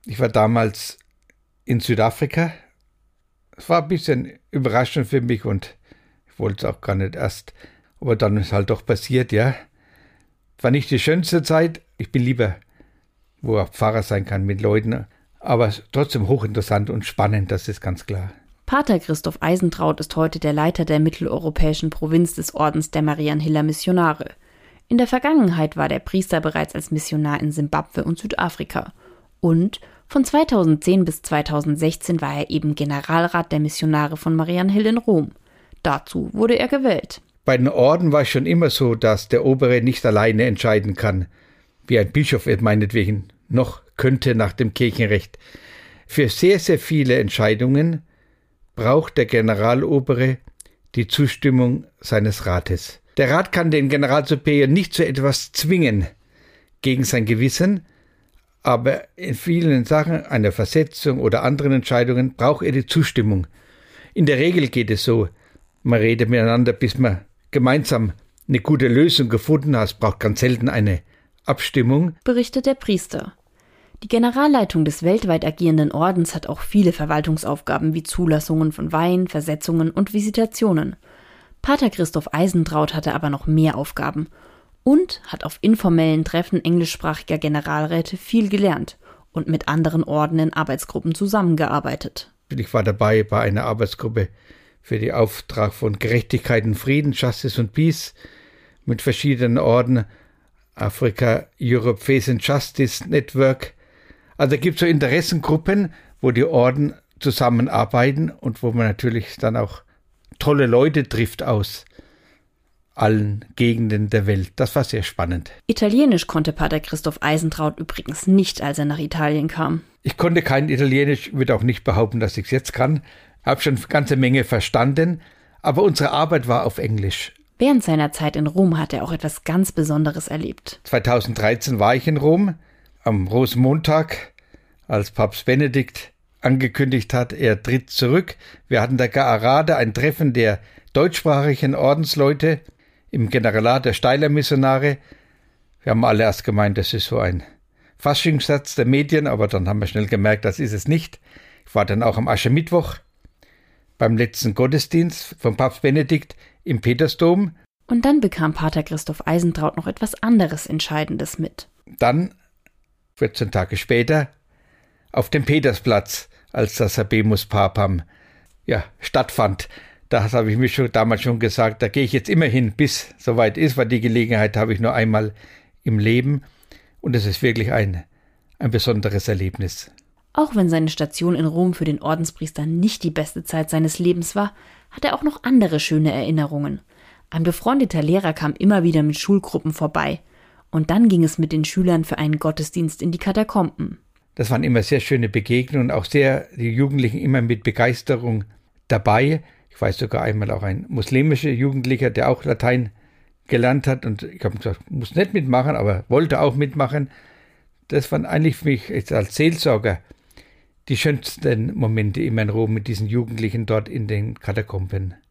Ich war damals in Südafrika. Es war ein bisschen überraschend für mich und ich wollte es auch gar nicht erst. Aber dann ist halt doch passiert, ja. War nicht die schönste Zeit. Ich bin lieber, wo er Pfarrer sein kann mit Leuten. Aber trotzdem hochinteressant und spannend, das ist ganz klar. Pater Christoph Eisentraut ist heute der Leiter der mitteleuropäischen Provinz des Ordens der Marianhiller Missionare. In der Vergangenheit war der Priester bereits als Missionar in Simbabwe und Südafrika. Und von 2010 bis 2016 war er eben Generalrat der Missionare von Marianhill in Rom. Dazu wurde er gewählt. Bei den Orden war es schon immer so, dass der Obere nicht alleine entscheiden kann, wie ein Bischof meinetwegen noch könnte nach dem Kirchenrecht. Für sehr, sehr viele Entscheidungen braucht der Generalobere die Zustimmung seines Rates. Der Rat kann den Generalsuperior nicht zu etwas zwingen gegen sein Gewissen, aber in vielen Sachen, einer Versetzung oder anderen Entscheidungen, braucht er die Zustimmung. In der Regel geht es so, man redet miteinander, bis man gemeinsam eine gute Lösung gefunden hat. Es braucht ganz selten eine Abstimmung, berichtet der Priester. Die Generalleitung des weltweit agierenden Ordens hat auch viele Verwaltungsaufgaben wie Zulassungen von Weihen, Versetzungen und Visitationen. Pater Christoph Eisentraut hatte aber noch mehr Aufgaben und hat auf informellen Treffen englischsprachiger Generalräte viel gelernt und mit anderen Orden in Arbeitsgruppen zusammengearbeitet. Ich war dabei bei einer Arbeitsgruppe für den Auftrag von Gerechtigkeit und Frieden, Justice und Peace mit verschiedenen Orden, Africa Europe Peace and Justice Network. Also gibt es so Interessengruppen, wo die Orden zusammenarbeiten und wo man natürlich dann auch tolle Leute trifft aus allen Gegenden der Welt. Das war sehr spannend. Italienisch konnte Pater Christoph Eisentraut übrigens nicht, als er nach Italien kam. Ich konnte kein Italienisch, würde auch nicht behaupten, dass ich es jetzt kann. Habe schon eine ganze Menge verstanden, aber unsere Arbeit war auf Englisch. Während seiner Zeit in Rom hat er auch etwas ganz Besonderes erlebt. 2013 war ich in Rom, am Rosenmontag, als Papst Benedikt angekündigt hat, er tritt zurück. Wir hatten da gerade ein Treffen der deutschsprachigen Ordensleute im Generalat der Steiler Missionare. Wir haben alle erst gemeint, das ist so ein Faschingssatz der Medien, aber dann haben wir schnell gemerkt, das ist es nicht. Ich war dann auch am Aschermittwoch beim letzten Gottesdienst von Papst Benedikt im Petersdom. Und dann bekam Pater Christoph Eisentraut noch etwas anderes Entscheidendes mit. Dann, 14 Tage später, auf dem Petersplatz, als das Habemus Papam stattfand. Da habe ich mir damals schon gesagt, da gehe ich jetzt immer hin, bis es soweit ist, weil die Gelegenheit habe ich nur einmal im Leben. Und es ist wirklich ein besonderes Erlebnis. Auch wenn seine Station in Rom für den Ordenspriester nicht die beste Zeit seines Lebens war, hat er auch noch andere schöne Erinnerungen. Ein befreundeter Lehrer kam immer wieder mit Schulgruppen vorbei. Und dann ging es mit den Schülern für einen Gottesdienst in die Katakomben. Das waren immer sehr schöne Begegnungen und auch die Jugendlichen immer mit Begeisterung dabei. Ich weiß sogar einmal auch ein muslimischer Jugendlicher, der auch Latein gelernt hat. Und ich habe gesagt, muss nicht mitmachen, aber wollte auch mitmachen. Das waren eigentlich für mich jetzt als Seelsorger die schönsten Momente immer in Rom mit diesen Jugendlichen dort in den Katakomben.